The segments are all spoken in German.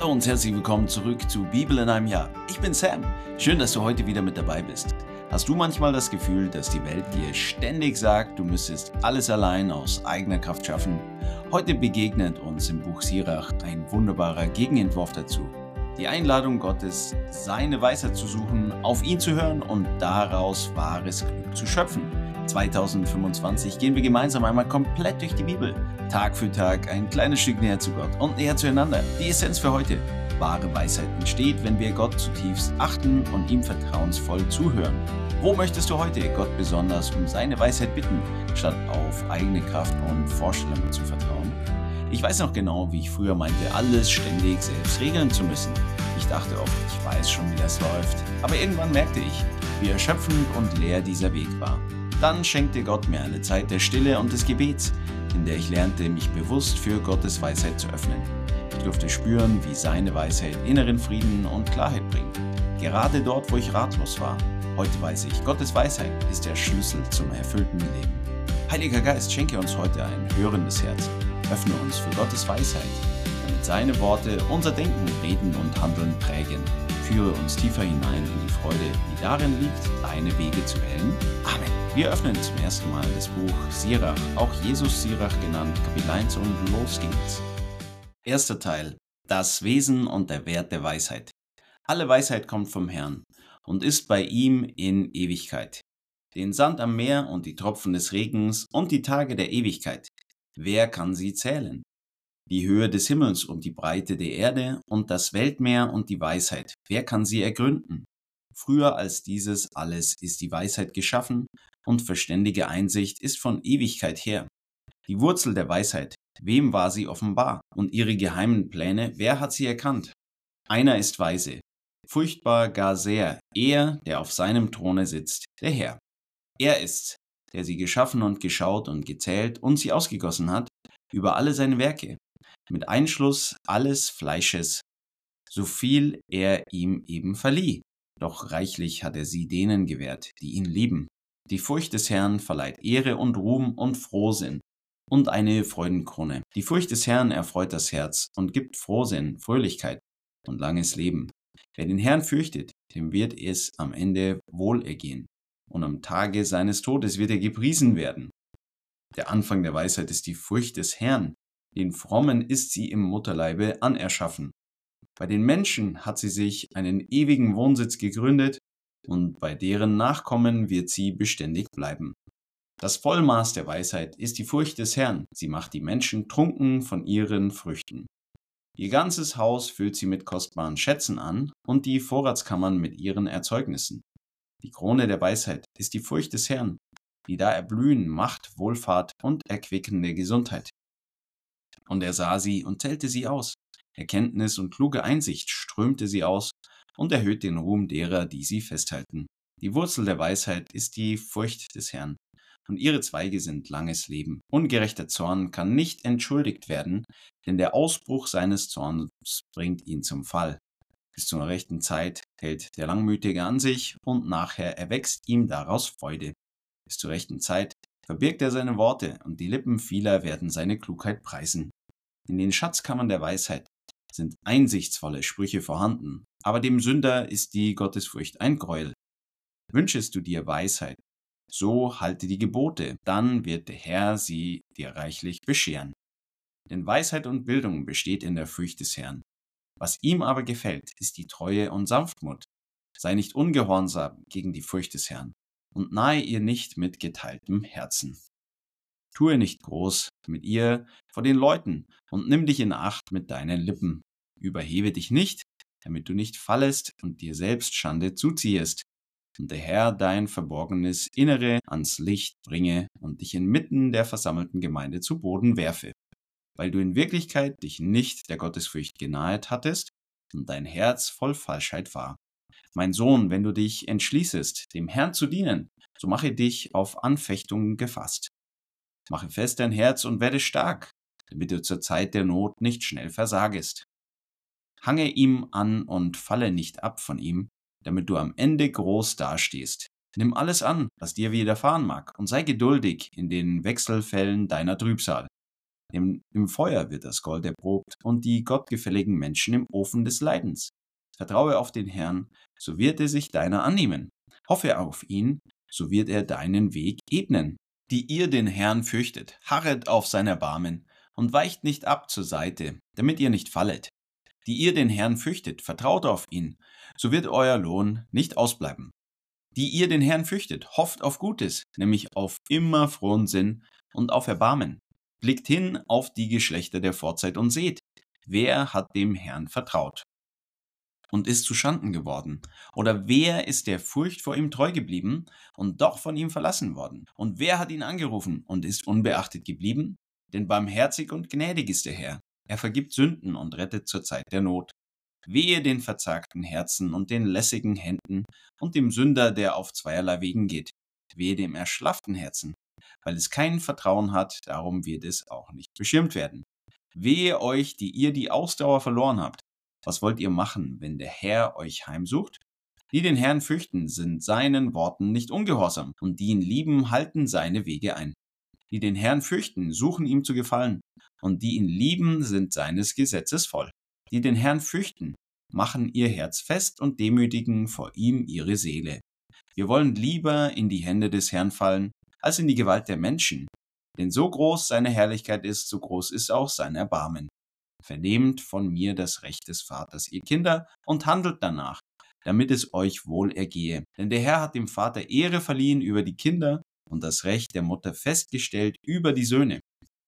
Hallo und herzlich willkommen zurück zu Bibel in einem Jahr. Ich bin Sam. Schön, dass du heute wieder mit dabei bist. Hast du manchmal das Gefühl, dass die Welt dir ständig sagt, du müsstest alles allein aus eigener Kraft schaffen? Heute begegnet uns im Buch Sirach ein wunderbarer Gegenentwurf dazu. Die Einladung Gottes, seine Weisheit zu suchen, auf ihn zu hören und daraus wahres Glück zu schöpfen. 2025 gehen wir gemeinsam einmal komplett durch die Bibel. Tag für Tag ein kleines Stück näher zu Gott und näher zueinander. Die Essenz für heute: wahre Weisheit entsteht, wenn wir Gott zutiefst achten und ihm vertrauensvoll zuhören. Wo möchtest du heute Gott besonders um seine Weisheit bitten, statt auf eigene Kraft und Vorstellungen zu vertrauen? Ich weiß noch genau, wie ich früher meinte, alles ständig selbst regeln zu müssen. Ich dachte oft, ich weiß schon, wie das läuft. Aber irgendwann merkte ich, wie erschöpfend und leer dieser Weg war. Dann schenkte Gott mir eine Zeit der Stille und des Gebets, in der ich lernte, mich bewusst für Gottes Weisheit zu öffnen. Ich durfte spüren, wie seine Weisheit inneren Frieden und Klarheit bringt. Gerade dort, wo ich ratlos war. Heute weiß ich, Gottes Weisheit ist der Schlüssel zum erfüllten Leben. Heiliger Geist, schenke uns heute ein hörendes Herz. Öffne uns für Gottes Weisheit, damit seine Worte unser Denken, Reden und Handeln prägen. Führe uns tiefer hinein in die Freude, die darin liegt, deine Wege zu wählen. Amen. Wir öffnen zum ersten Mal das Buch Sirach, auch Jesus Sirach genannt, Kapitel 1, und los geht's. Erster Teil: Das Wesen und der Wert der Weisheit. Alle Weisheit kommt vom Herrn und ist bei ihm in Ewigkeit. Den Sand am Meer und die Tropfen des Regens und die Tage der Ewigkeit. Wer kann sie zählen? Die Höhe des Himmels und die Breite der Erde und das Weltmeer und die Weisheit. Wer kann sie ergründen? Früher als dieses alles ist die Weisheit geschaffen und verständige Einsicht ist von Ewigkeit her. Die Wurzel der Weisheit, wem war sie offenbar? Und ihre geheimen Pläne, wer hat sie erkannt? Einer ist weise, furchtbar gar sehr, er, der auf seinem Throne sitzt, der Herr. Er ist's, der sie geschaffen und geschaut und gezählt und sie ausgegossen hat über alle seine Werke, mit Einschluss alles Fleisches, so viel er ihm eben verlieh. Doch reichlich hat er sie denen gewährt, die ihn lieben. Die Furcht des Herrn verleiht Ehre und Ruhm und Frohsinn und eine Freudenkrone. Die Furcht des Herrn erfreut das Herz und gibt Frohsinn, Fröhlichkeit und langes Leben. Wer den Herrn fürchtet, dem wird es am Ende wohlergehen, und am Tage seines Todes wird er gepriesen werden. Der Anfang der Weisheit ist die Furcht des Herrn. Den Frommen ist sie im Mutterleibe anerschaffen. Bei den Menschen hat sie sich einen ewigen Wohnsitz gegründet, und bei deren Nachkommen wird sie beständig bleiben. Das Vollmaß der Weisheit ist die Furcht des Herrn. Sie macht die Menschen trunken von ihren Früchten. Ihr ganzes Haus füllt sie mit kostbaren Schätzen an und die Vorratskammern mit ihren Erzeugnissen. Die Krone der Weisheit ist die Furcht des Herrn, die da erblühen Macht, Wohlfahrt und erquickende Gesundheit. Und er sah sie und zählte sie aus. Erkenntnis und kluge Einsicht strömte sie aus und erhöht den Ruhm derer, die sie festhalten. Die Wurzel der Weisheit ist die Furcht des Herrn, und ihre Zweige sind langes Leben. Ungerechter Zorn kann nicht entschuldigt werden, denn der Ausbruch seines Zorns bringt ihn zum Fall. Bis zur rechten Zeit hält der Langmütige an sich, und nachher erwächst ihm daraus Freude. Bis zur rechten Zeit verbirgt er seine Worte, und die Lippen vieler werden seine Klugheit preisen. In den Schatzkammern der Weisheit sind einsichtsvolle Sprüche vorhanden, aber dem Sünder ist die Gottesfurcht ein Gräuel. Wünschest du dir Weisheit, so halte die Gebote, dann wird der Herr sie dir reichlich bescheren. Denn Weisheit und Bildung besteht in der Furcht des Herrn. Was ihm aber gefällt, ist die Treue und Sanftmut. Sei nicht ungehorsam gegen die Furcht des Herrn und nahe ihr nicht mit geteiltem Herzen. Tue nicht groß mit ihr vor den Leuten und nimm dich in Acht mit deinen Lippen. Überhebe dich nicht, damit du nicht fallest und dir selbst Schande zuziehest. Und der Herr dein verborgenes Innere ans Licht bringe und dich inmitten der versammelten Gemeinde zu Boden werfe, weil du in Wirklichkeit dich nicht der Gottesfurcht genahet hattest und dein Herz voll Falschheit war. Mein Sohn, wenn du dich entschließest, dem Herrn zu dienen, so mache dich auf Anfechtungen gefasst. Mache fest dein Herz und werde stark, damit du zur Zeit der Not nicht schnell versagest. Hange ihm an und falle nicht ab von ihm, damit du am Ende groß dastehst. Nimm alles an, was dir widerfahren mag, und sei geduldig in den Wechselfällen deiner Trübsal. Im Feuer wird das Gold erprobt und die gottgefälligen Menschen im Ofen des Leidens. Vertraue auf den Herrn, so wird er sich deiner annehmen. Hoffe auf ihn, so wird er deinen Weg ebnen. Die ihr den Herrn fürchtet, harret auf sein Erbarmen und weicht nicht ab zur Seite, damit ihr nicht fallet. Die ihr den Herrn fürchtet, vertraut auf ihn, so wird euer Lohn nicht ausbleiben. Die ihr den Herrn fürchtet, hofft auf Gutes, nämlich auf immer frohen Sinn und auf Erbarmen. Blickt hin auf die Geschlechter der Vorzeit und seht, wer hat dem Herrn vertraut und ist zu Schanden geworden? Oder wer ist der Furcht vor ihm treu geblieben und doch von ihm verlassen worden? Und wer hat ihn angerufen und ist unbeachtet geblieben? Denn barmherzig und gnädig ist der Herr. Er vergibt Sünden und rettet zur Zeit der Not. Wehe den verzagten Herzen und den lässigen Händen und dem Sünder, der auf zweierlei Wegen geht. Wehe dem erschlafften Herzen, weil es kein Vertrauen hat, darum wird es auch nicht beschirmt werden. Wehe euch, die ihr die Ausdauer verloren habt. Was wollt ihr machen, wenn der Herr euch heimsucht? Die den Herrn fürchten, sind seinen Worten nicht ungehorsam, und die ihn lieben, halten seine Wege ein. Die den Herrn fürchten, suchen ihm zu gefallen, und die ihn lieben, sind seines Gesetzes voll. Die den Herrn fürchten, machen ihr Herz fest und demütigen vor ihm ihre Seele. Wir wollen lieber in die Hände des Herrn fallen, als in die Gewalt der Menschen. Denn so groß seine Herrlichkeit ist, so groß ist auch sein Erbarmen. Vernehmt von mir das Recht des Vaters, ihr Kinder, und handelt danach, damit es euch wohl ergehe. Denn der Herr hat dem Vater Ehre verliehen über die Kinder und das Recht der Mutter festgestellt über die Söhne.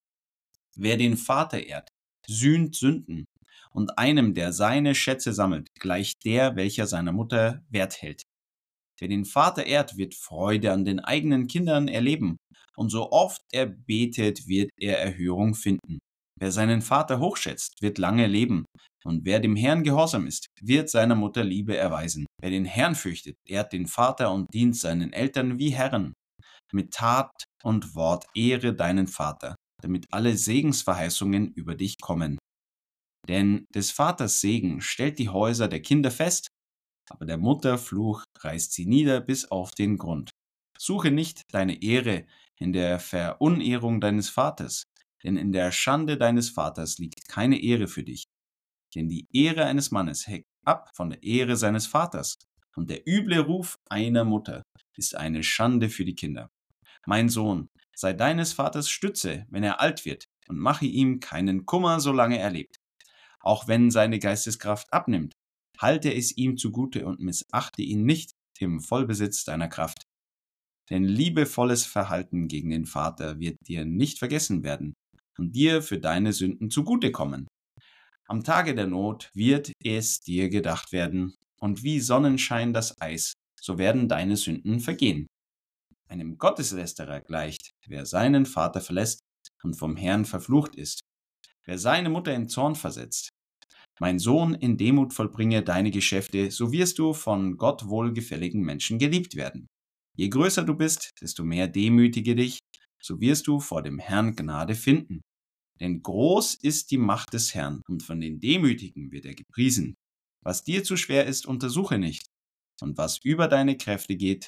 Wer den Vater ehrt, sühnt Sünden, und einem, der seine Schätze sammelt, gleicht der, welcher seiner Mutter Wert hält. Wer den Vater ehrt, wird Freude an den eigenen Kindern erleben, und so oft er betet, wird er Erhörung finden. Wer seinen Vater hochschätzt, wird lange leben, und wer dem Herrn gehorsam ist, wird seiner Mutter Liebe erweisen. Wer den Herrn fürchtet, ehrt den Vater und dient seinen Eltern wie Herren. Mit Tat und Wort ehre deinen Vater, damit alle Segensverheißungen über dich kommen. Denn des Vaters Segen stellt die Häuser der Kinder fest, aber der Mutter Fluch reißt sie nieder bis auf den Grund. Suche nicht deine Ehre in der Verunehrung deines Vaters, denn in der Schande deines Vaters liegt keine Ehre für dich. Denn die Ehre eines Mannes hängt ab von der Ehre seines Vaters, und der üble Ruf einer Mutter ist eine Schande für die Kinder. Mein Sohn, sei deines Vaters Stütze, wenn er alt wird, und mache ihm keinen Kummer, solange er lebt. Auch wenn seine Geisteskraft abnimmt, halte es ihm zugute und missachte ihn nicht im Vollbesitz deiner Kraft. Denn liebevolles Verhalten gegen den Vater wird dir nicht vergessen werden und dir für deine Sünden zugutekommen. Am Tage der Not wird es dir gedacht werden, und wie Sonnenschein das Eis, so werden deine Sünden vergehen. Einem Gotteslästerer gleicht, wer seinen Vater verlässt und vom Herrn verflucht ist, wer seine Mutter in Zorn versetzt. Mein Sohn, in Demut vollbringe deine Geschäfte, so wirst du von Gott wohlgefälligen Menschen geliebt werden. Je größer du bist, desto mehr demütige dich, so wirst du vor dem Herrn Gnade finden. Denn groß ist die Macht des Herrn, und von den Demütigen wird er gepriesen. Was dir zu schwer ist, untersuche nicht, und was über deine Kräfte geht,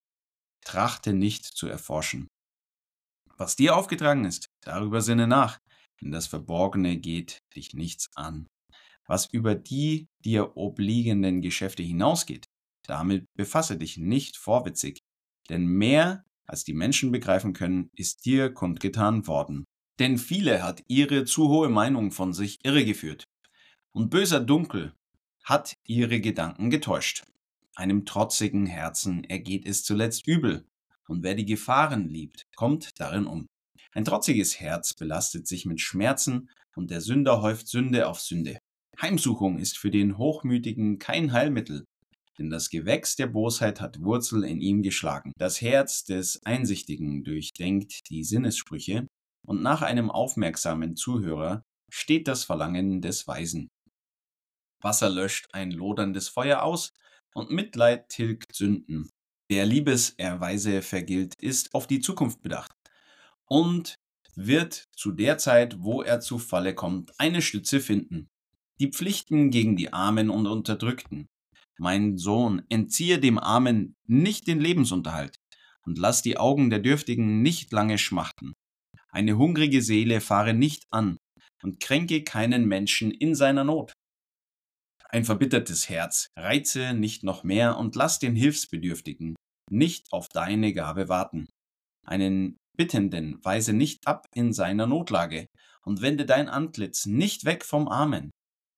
trachte nicht zu erforschen. Was dir aufgetragen ist, darüber sinne nach, denn das Verborgene geht dich nichts an. Was über die dir obliegenden Geschäfte hinausgeht, damit befasse dich nicht vorwitzig, denn mehr, als die Menschen begreifen können, ist dir kundgetan worden. Denn viele hat ihre zu hohe Meinung von sich irregeführt, und böser Dunkel hat ihre Gedanken getäuscht. Einem trotzigen Herzen ergeht es zuletzt übel, und wer die Gefahren liebt, kommt darin um. Ein trotziges Herz belastet sich mit Schmerzen, und der Sünder häuft Sünde auf Sünde. Heimsuchung ist für den Hochmütigen kein Heilmittel, denn das Gewächs der Bosheit hat Wurzel in ihm geschlagen. Das Herz des Einsichtigen durchdenkt die Sinnessprüche, und nach einem aufmerksamen Zuhörer steht das Verlangen des Weisen. Wasser löscht ein loderndes Feuer aus, und Mitleid tilgt Sünden. Wer Liebeserweise vergilt, ist auf die Zukunft bedacht und wird zu der Zeit, wo er zu Falle kommt, eine Stütze finden. Die Pflichten gegen die Armen und Unterdrückten. Mein Sohn, entziehe dem Armen nicht den Lebensunterhalt und lass die Augen der Dürftigen nicht lange schmachten. Eine hungrige Seele fahre nicht an und kränke keinen Menschen in seiner Not. Ein verbittertes Herz reize nicht noch mehr und lass den Hilfsbedürftigen nicht auf deine Gabe warten. Einen Bittenden weise nicht ab in seiner Notlage und wende dein Antlitz nicht weg vom Armen.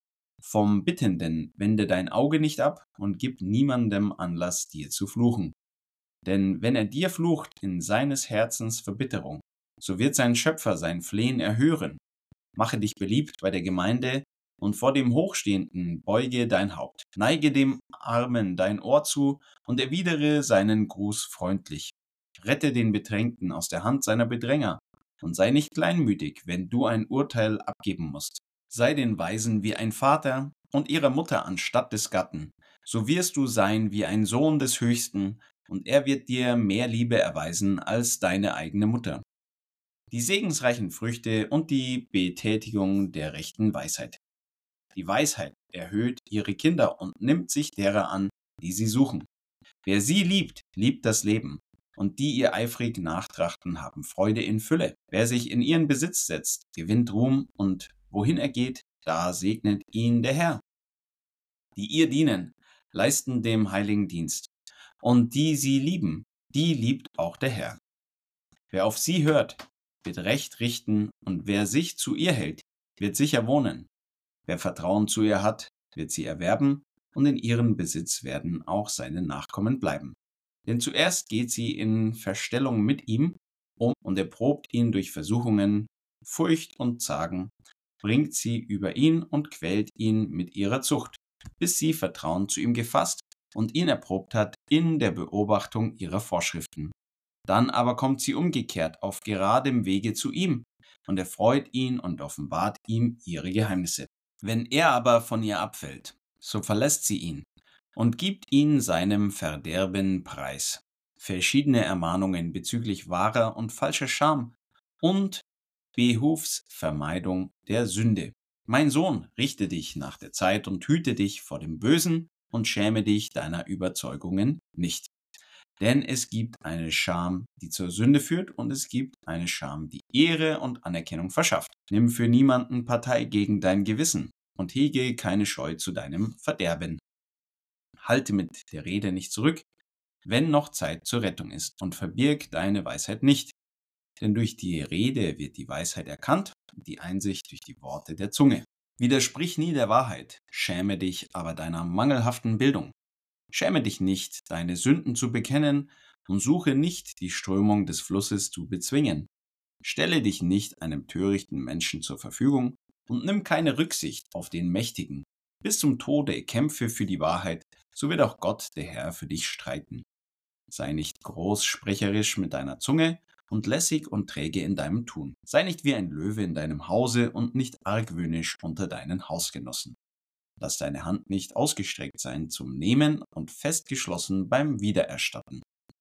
Vom Bittenden wende dein Auge nicht ab und gib niemandem Anlass, dir zu fluchen. Denn wenn er dir flucht in seines Herzens Verbitterung, so wird sein Schöpfer sein Flehen erhören. Mache dich beliebt bei der Gemeinde und vor dem Hochstehenden beuge dein Haupt. Neige dem Armen dein Ohr zu und erwidere seinen Gruß freundlich. Rette den Bedrängten aus der Hand seiner Bedränger und sei nicht kleinmütig, wenn du ein Urteil abgeben musst. Sei den Weisen wie ein Vater und ihrer Mutter anstatt des Gatten. So wirst du sein wie ein Sohn des Höchsten, und er wird dir mehr Liebe erweisen als deine eigene Mutter. Die segensreichen Früchte und die Betätigung der rechten Weisheit. Die Weisheit erhöht ihre Kinder und nimmt sich derer an, die sie suchen. Wer sie liebt, liebt das Leben, und die ihr eifrig nachtrachten, haben Freude in Fülle. Wer sich in ihren Besitz setzt, gewinnt Ruhm, und wohin er geht, da segnet ihn der Herr. Die ihr dienen, leisten dem heiligen Dienst, und die sie lieben, die liebt auch der Herr. Wer auf sie hört, wird Recht richten, und wer sich zu ihr hält, wird sicher wohnen. Wer Vertrauen zu ihr hat, wird sie erwerben, und in ihrem Besitz werden auch seine Nachkommen bleiben. Denn zuerst geht sie in Verstellung mit ihm um und erprobt ihn durch Versuchungen, Furcht und Zagen, bringt sie über ihn und quält ihn mit ihrer Zucht, bis sie Vertrauen zu ihm gefasst und ihn erprobt hat in der Beobachtung ihrer Vorschriften. Dann aber kommt sie umgekehrt auf geradem Wege zu ihm und erfreut ihn und offenbart ihm ihre Geheimnisse. Wenn er aber von ihr abfällt, so verlässt sie ihn und gibt ihn seinem Verderben preis. Verschiedene Ermahnungen bezüglich wahrer und falscher Scham und Behufsvermeidung der Sünde. Mein Sohn, richte dich nach der Zeit und hüte dich vor dem Bösen und schäme dich deiner Überzeugungen nicht. Denn es gibt eine Scham, die zur Sünde führt, und es gibt eine Scham, die Ehre und Anerkennung verschafft. Nimm für niemanden Partei gegen dein Gewissen und hege keine Scheu zu deinem Verderben. Halte mit der Rede nicht zurück, wenn noch Zeit zur Rettung ist, und verbirg deine Weisheit nicht. Denn durch die Rede wird die Weisheit erkannt und die Einsicht durch die Worte der Zunge. Widersprich nie der Wahrheit, schäme dich aber deiner mangelhaften Bildung. Schäme dich nicht, deine Sünden zu bekennen, und suche nicht, die Strömung des Flusses zu bezwingen. Stelle dich nicht einem törichten Menschen zur Verfügung und nimm keine Rücksicht auf den Mächtigen. Bis zum Tode kämpfe für die Wahrheit, so wird auch Gott, der Herr, für dich streiten. Sei nicht großsprecherisch mit deiner Zunge und lässig und träge in deinem Tun. Sei nicht wie ein Löwe in deinem Hause und nicht argwöhnisch unter deinen Hausgenossen. Lass deine Hand nicht ausgestreckt sein zum Nehmen und festgeschlossen beim Wiedererstatten.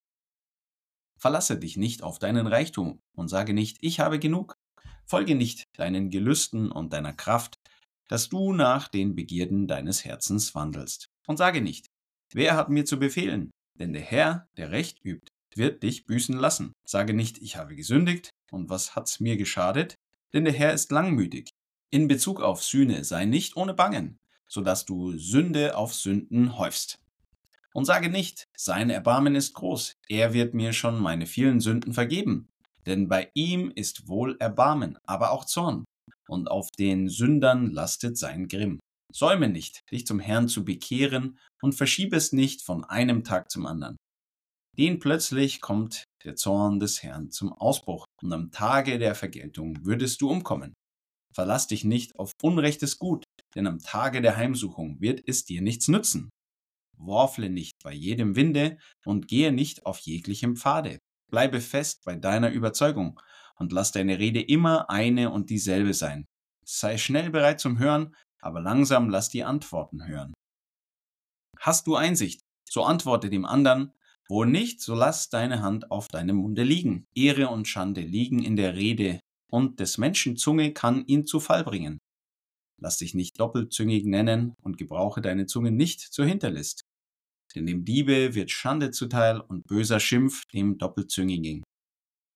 Verlasse dich nicht auf deinen Reichtum und sage nicht, ich habe genug. Folge nicht deinen Gelüsten und deiner Kraft, dass du nach den Begierden deines Herzens wandelst. Und sage nicht, wer hat mir zu befehlen? Denn der Herr, der Recht übt, wird dich büßen lassen. Sage nicht, ich habe gesündigt, und was hat's mir geschadet? Denn der Herr ist langmütig. In Bezug auf Sühne sei nicht ohne Bangen, sodass du Sünde auf Sünden häufst. Und sage nicht, sein Erbarmen ist groß, er wird mir schon meine vielen Sünden vergeben. Denn bei ihm ist wohl Erbarmen, aber auch Zorn, und auf den Sündern lastet sein Grimm. Säume nicht, dich zum Herrn zu bekehren, und verschiebe es nicht von einem Tag zum anderen. Denn plötzlich kommt der Zorn des Herrn zum Ausbruch, und am Tage der Vergeltung würdest du umkommen. Verlass dich nicht auf unrechtes Gut, denn am Tage der Heimsuchung wird es dir nichts nützen. Worfle nicht bei jedem Winde und gehe nicht auf jeglichem Pfade. Bleibe fest bei deiner Überzeugung und lass deine Rede immer eine und dieselbe sein. Sei schnell bereit zum Hören, aber langsam lass die Antworten hören. Hast du Einsicht, so antworte dem anderen, wo nicht, so lass deine Hand auf deinem Munde liegen. Ehre und Schande liegen in der Rede, und des Menschen Zunge kann ihn zu Fall bringen. Lass dich nicht doppelzüngig nennen und gebrauche deine Zunge nicht zur Hinterlist. Denn dem Diebe wird Schande zuteil und böser Schimpf dem Doppelzüngigen.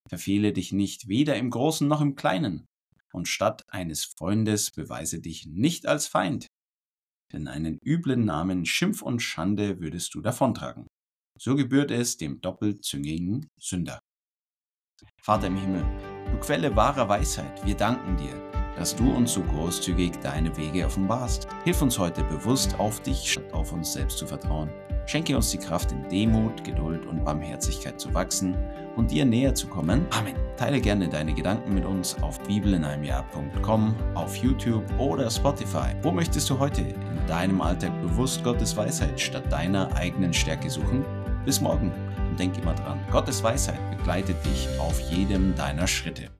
Verfehle dich nicht, weder im Großen noch im Kleinen. Und statt eines Freundes beweise dich nicht als Feind. Denn einen üblen Namen, Schimpf und Schande würdest du davontragen. So gebührt es dem doppelzüngigen Sünder. Vater im Himmel, du Quelle wahrer Weisheit, wir danken dir, dass du uns so großzügig deine Wege offenbarst. Hilf uns heute bewusst auf dich statt auf uns selbst zu vertrauen. Schenke uns die Kraft, in Demut, Geduld und Barmherzigkeit zu wachsen und dir näher zu kommen. Amen. Teile gerne deine Gedanken mit uns auf bibelineinjahr.com, auf YouTube oder Spotify. Wo möchtest du heute in deinem Alltag bewusst Gottes Weisheit statt deiner eigenen Stärke suchen? Bis morgen und denk immer dran, Gottes Weisheit begleitet dich auf jedem deiner Schritte.